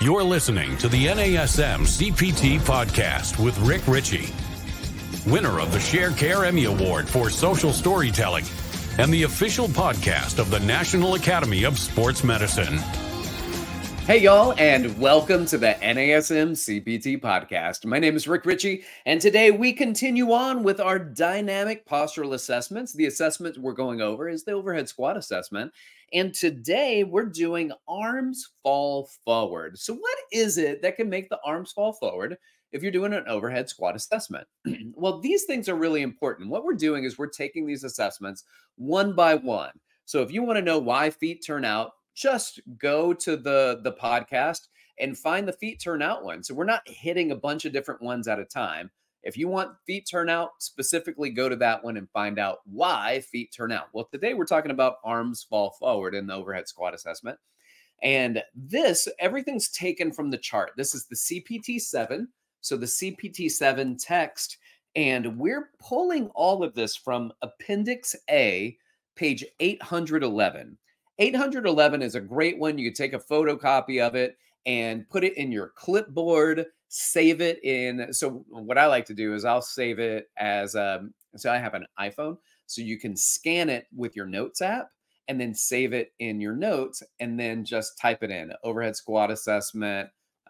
You're listening to the NASM CPT podcast with Rick Ritchie, winner of the Sharecare Emmy Award for Social Storytelling and the official podcast of the National Academy of Sports Medicine. Hey, y'all, and welcome to the NASM CPT podcast. My name is Rick Ritchie, and today we continue on with our dynamic postural assessments. The assessment we're going over is the overhead squat assessment, and today we're doing arms fall forward. So what is it that can make the arms fall forward if you're doing an overhead squat assessment? Well, these things are really important. What we're doing is we're taking these assessments one by one. So if you want to know why feet turn out, just go to the podcast and find the feet turn out one. So we're not hitting a bunch of different ones at a time. If you want feet turn out specifically, go to that one and find out why feet turn out. Well, today we're talking about arms fall forward in the overhead squat assessment. And everything's taken from the chart. This is the CPT-7. So the CPT-7 text, and we're pulling all of this from Appendix A, page 811. 811 is a great one. You could take a photocopy of it and put it in your clipboard, save it in. So what I like to do is I'll save it as, so I have an iPhone, so you can scan it with your Notes app and then save it in your notes and then just type it in. Overhead squat assessment,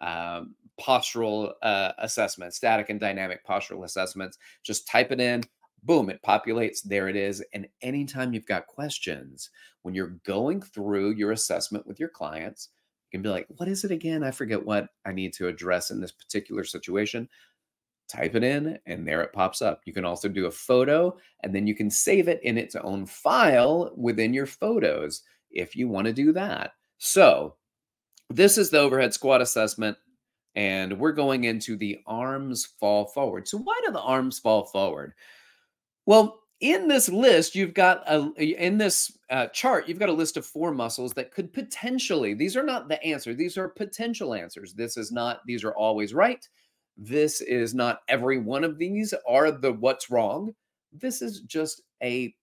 postural assessment, static and dynamic postural assessments. Just type it in. Boom, it populates. There it is. And anytime you've got questions, when you're going through your assessment with your clients, you can be like, what is it again? I forget what I need to address in this particular situation. Type it in, and there it pops up. You can also do a photo, and then you can save it in its own file within your photos if you want to do that. So this is the overhead squat assessment, and we're going into the arms fall forward. So why do the arms fall forward? Well, in this list, you've got in this chart, you've got a list of 4 muscles that could potentially, these are not the answer, these are potential answers. These are always right. This is not every one of these are the what's wrong. This is just a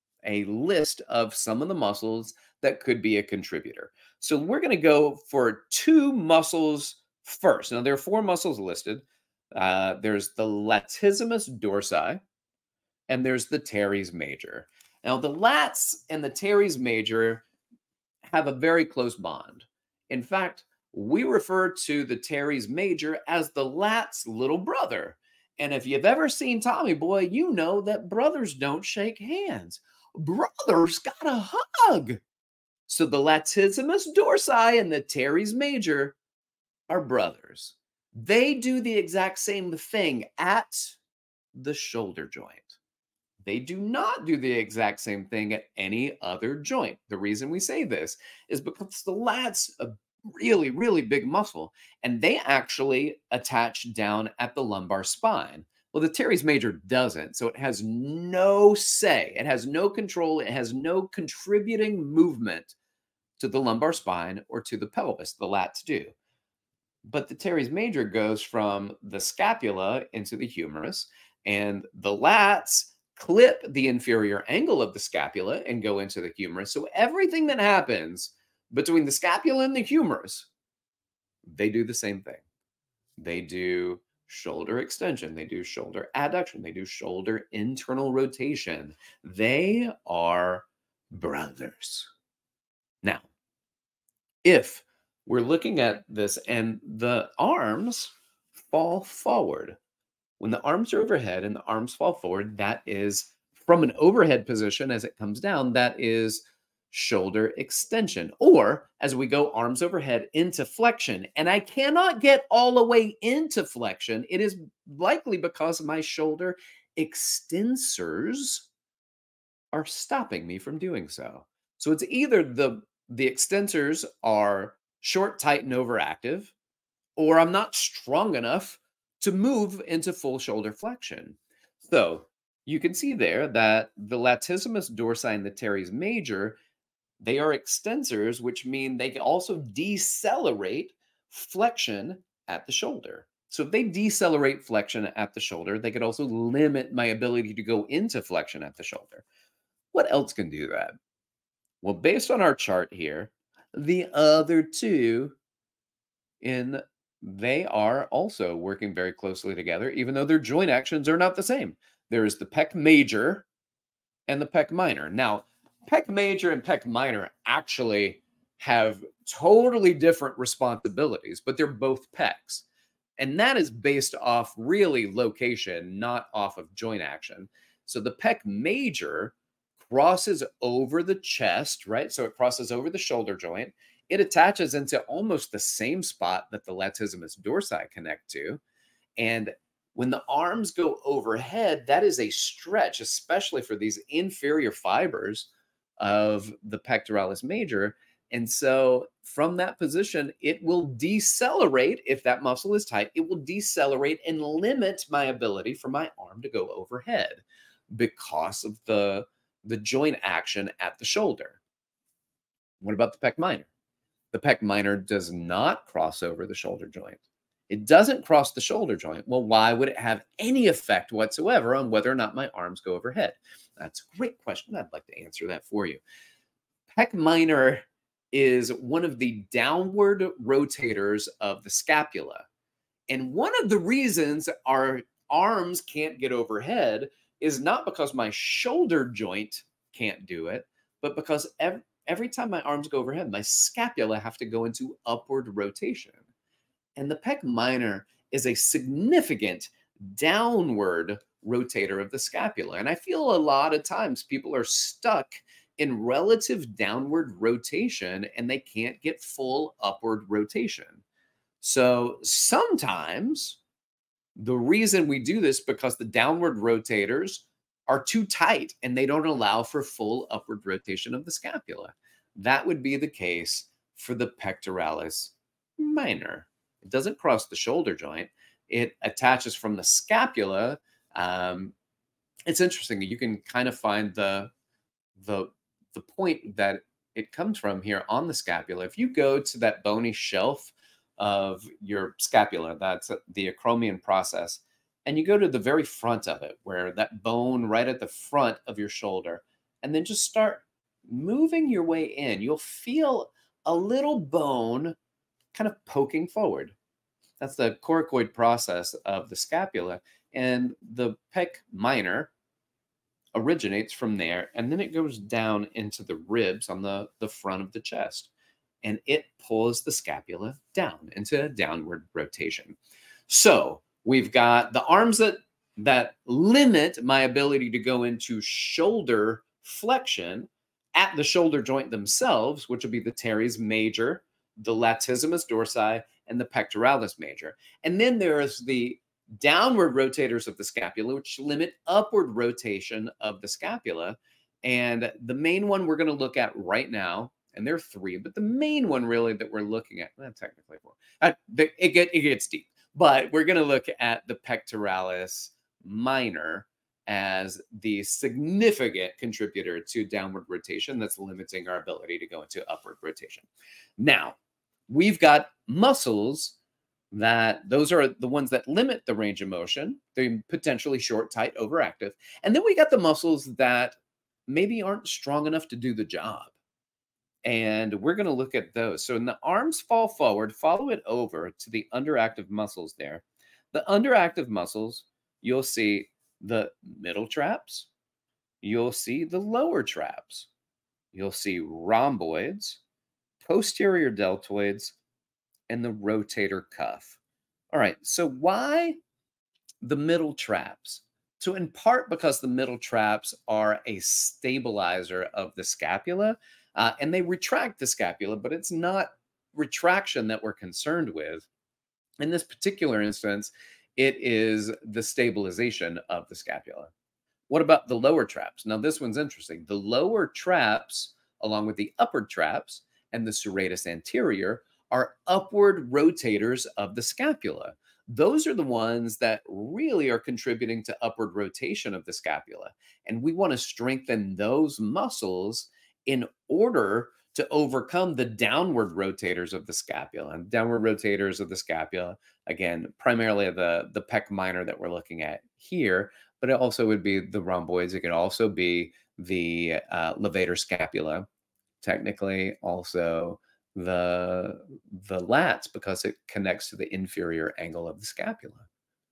list of some of the muscles that could be a contributor. So we're going to go for 2 muscles first. Now, there are 4 muscles listed. There's the latissimus dorsi, and there's the teres major. Now, the lats and the teres major have a very close bond. In fact, we refer to the teres major as the lat's little brother. And if you've ever seen Tommy Boy, you know that brothers don't shake hands. Brothers got a hug. So the latissimus dorsi and the teres major are brothers. They do the exact same thing at the shoulder joint. They do not do the exact same thing at any other joint. The reason we say this is because the lat's a really, really big muscle, and they actually attach down at the lumbar spine. Well, the teres major doesn't, so it has no say. It has no control. It has no contributing movement to the lumbar spine or to the pelvis. The lats do. But the teres major goes from the scapula into the humerus, and the lats clip the inferior angle of the scapula and go into the humerus. So everything that happens between the scapula and the humerus, they do the same thing. They do shoulder extension. They do shoulder adduction. They do shoulder internal rotation. They are brothers. Now, if we're looking at this and the arms fall forward, when the arms are overhead and the arms fall forward, that is from an overhead position as it comes down, that is shoulder extension. Or as we go arms overhead into flexion, and I cannot get all the way into flexion, it is likely because my shoulder extensors are stopping me from doing so. So it's either the extensors are short, tight, and overactive, or I'm not strong enough to move into full shoulder flexion. So you can see there that the latissimus dorsi and the teres major, they are extensors, which mean they can also decelerate flexion at the shoulder. So if they decelerate flexion at the shoulder, they could also limit my ability to go into flexion at the shoulder. What else can do that? Well, based on our chart here, the other 2 in they are also working very closely together, even though their joint actions are not the same. There is the pec major and the pec minor. Now, pec major and pec minor actually have totally different responsibilities, but they're both pecs. And that is based off really location, not off of joint action. So the pec major crosses over the chest, right? So it crosses over the shoulder joint. It attaches into almost the same spot that the latissimus dorsi connect to. And when the arms go overhead, that is a stretch, especially for these inferior fibers of the pectoralis major. And so from that position, it will decelerate. If that muscle is tight, it will decelerate and limit my ability for my arm to go overhead because of the joint action at the shoulder. What about the pec minor? The pec minor does not cross over the shoulder joint. It doesn't cross the shoulder joint. Well, why would it have any effect whatsoever on whether or not my arms go overhead? That's a great question. I'd like to answer that for you. Pec minor is one of the downward rotators of the scapula. And one of the reasons our arms can't get overhead is not because my shoulder joint can't do it, but because every time my arms go overhead, my scapula have to go into upward rotation. And the pec minor is a significant downward rotator of the scapula. And I feel a lot of times people are stuck in relative downward rotation and they can't get full upward rotation. So sometimes the reason we do this because the downward rotators are too tight and they don't allow for full upward rotation of the scapula. That would be the case for the pectoralis minor. It doesn't cross the shoulder joint. It attaches from the scapula. It's interesting. You can kind of find the point that it comes from here on the scapula. If you go to that bony shelf of your scapula, that's the acromion process, and you go to the very front of it, where that bone right at the front of your shoulder, and then just start moving your way in, you'll feel a little bone kind of poking forward. That's the coracoid process of the scapula. And the pec minor originates from there, and then it goes down into the ribs on the front of the chest. And it pulls the scapula down into a downward rotation. So we've got the arms that limit my ability to go into shoulder flexion at the shoulder joint themselves, which will be the teres major, the latissimus dorsi, and the pectoralis major. And then there is the downward rotators of the scapula, which limit upward rotation of the scapula. And the main one we're going to look at right now, and there are three, but the main one really that we're looking at, well, technically four, it gets deep, but we're going to look at the pectoralis minor as the significant contributor to downward rotation that's limiting our ability to go into upward rotation. Now, we've got muscles that those are the ones that limit the range of motion. They're potentially short, tight, overactive. And then we got the muscles that maybe aren't strong enough to do the job. And we're going to look at those. So when the arms fall forward, follow it over to the underactive muscles there. The underactive muscles, you'll see the middle traps. You'll see the lower traps. You'll see rhomboids, posterior deltoids, and the rotator cuff. All right, so why the middle traps? So in part because the middle traps are a stabilizer of the scapula, and they retract the scapula, but it's not retraction that we're concerned with. In this particular instance, it is the stabilization of the scapula. What about the lower traps? Now, this one's interesting. The lower traps, along with the upper traps and the serratus anterior, are upward rotators of the scapula. Those are the ones that really are contributing to upward rotation of the scapula. And we want to strengthen those muscles in order to overcome the downward rotators of the scapula. And downward rotators of the scapula, again, primarily the pec minor that we're looking at here, but it also would be the rhomboids. It could also be the levator scapula, technically also the lats because it connects to the inferior angle of the scapula.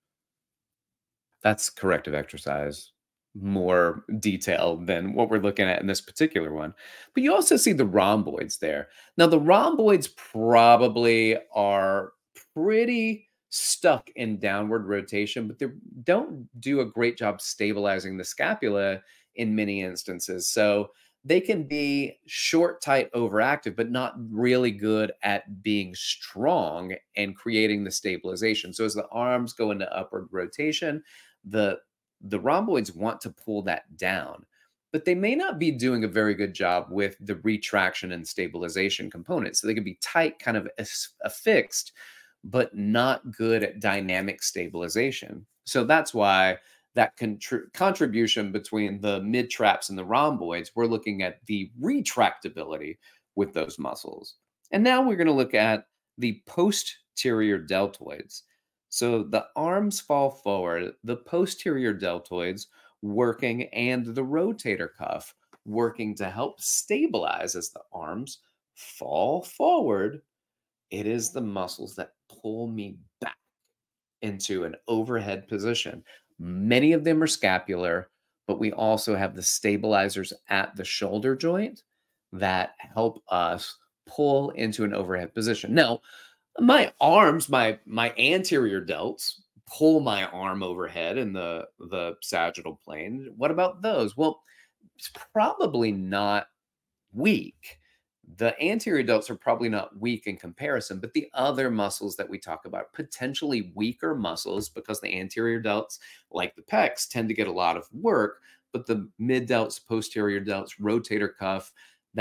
That's corrective exercise, more detailed than what we're looking at in this particular one. But you also see the rhomboids there. Now, the rhomboids probably are pretty stuck in downward rotation, but they don't do a great job stabilizing the scapula in many instances. So they can be short, tight, overactive, but not really good at being strong and creating the stabilization. So as the arms go into upward rotation, the the rhomboids want to pull that down, but they may not be doing a very good job with the retraction and stabilization components. So they can be tight, kind of affixed, but not good at dynamic stabilization. So that's why that contribution between the mid traps and the rhomboids, we're looking at the retractability with those muscles. And now we're going to look at the posterior deltoids. So the arms fall forward, the posterior deltoids working, and the rotator cuff working to help stabilize as the arms fall forward. It is the muscles that pull me back into an overhead position. Many of them are scapular, but we also have the stabilizers at the shoulder joint that help us pull into an overhead position. Now, my arms, my anterior delts pull my arm overhead in the sagittal plane. What about those? Well, it's probably not weak. The anterior delts are probably not weak in comparison, but the other muscles that we talk about, potentially weaker muscles, because the anterior delts, like the pecs, tend to get a lot of work, but the mid delts, posterior delts, rotator cuff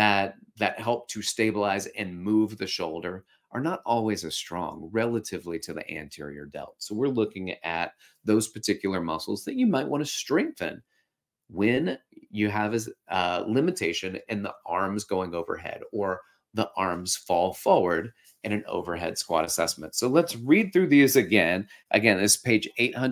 that help to stabilize and move the shoulder are not always as strong relatively to the anterior delt. So we're looking at those particular muscles that you might want to strengthen when you have a limitation in the arms going overhead or the arms fall forward in an overhead squat assessment. So let's read through these again. Again, this is page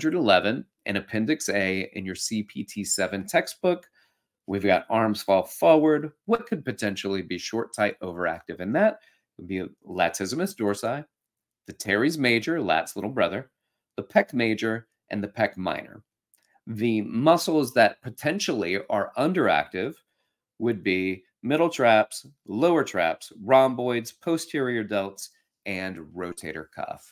811 and Appendix A in your CPT-7 textbook. We've got arms fall forward. What could potentially be short, tight, overactive in that? It would be latissimus dorsi, the teres major, lat's little brother, the pec major, and the pec minor. The muscles that potentially are underactive would be middle traps, lower traps, rhomboids, posterior delts, and rotator cuff.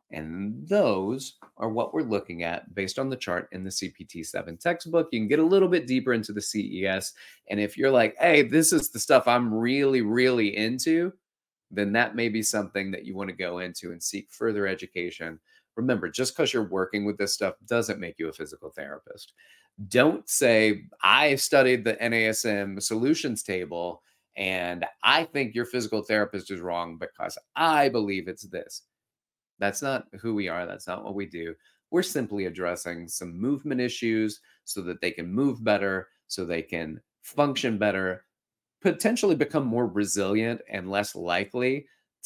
And those are what we're looking at based on the chart in the CPT-7 textbook. You can get a little bit deeper into the CES. And if you're like, hey, this is the stuff I'm really, really into, then that may be something that you want to go into and seek further education. Remember, just because you're working with this stuff doesn't make you a physical therapist. Don't say, I studied the NASM solutions table and I think your physical therapist is wrong because I believe it's this. That's not who we are. That's not what we do. We're simply addressing some movement issues so that they can move better, so they can function better, potentially become more resilient and less likely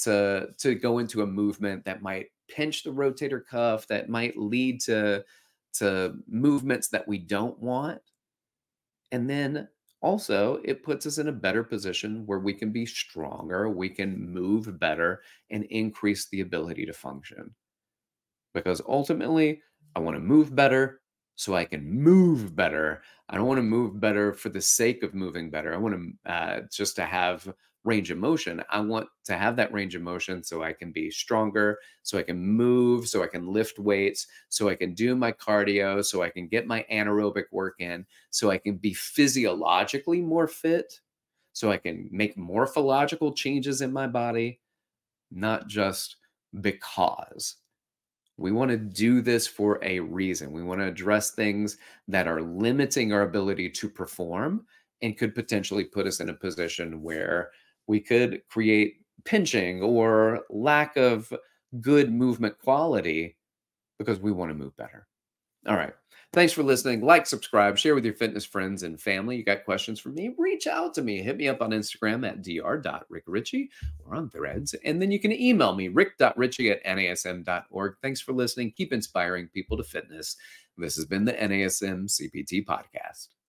to go into a movement that might pinch the rotator cuff, that might lead to movements that we don't want. And then also, it puts us in a better position where we can be stronger, we can move better, and increase the ability to function. Because ultimately, I want to move better so I can move better. I don't want to move better for the sake of moving better. I want to just to have range of motion. I want to have that range of motion so I can be stronger, so I can move, so I can lift weights, so I can do my cardio, so I can get my anaerobic work in, so I can be physiologically more fit, so I can make morphological changes in my body, not just because. We want to do this for a reason. We want to address things that are limiting our ability to perform and could potentially put us in a position where we could create pinching or lack of good movement quality because we want to move better. All right. Thanks for listening. Like, subscribe, share with your fitness friends and family. You got questions for me? Reach out to me. Hit me up on Instagram at dr.rickritchie or on Threads. And then you can email me, rick.ritchie@nasm.org. Thanks for listening. Keep inspiring people to fitness. This has been the NASM CPT Podcast.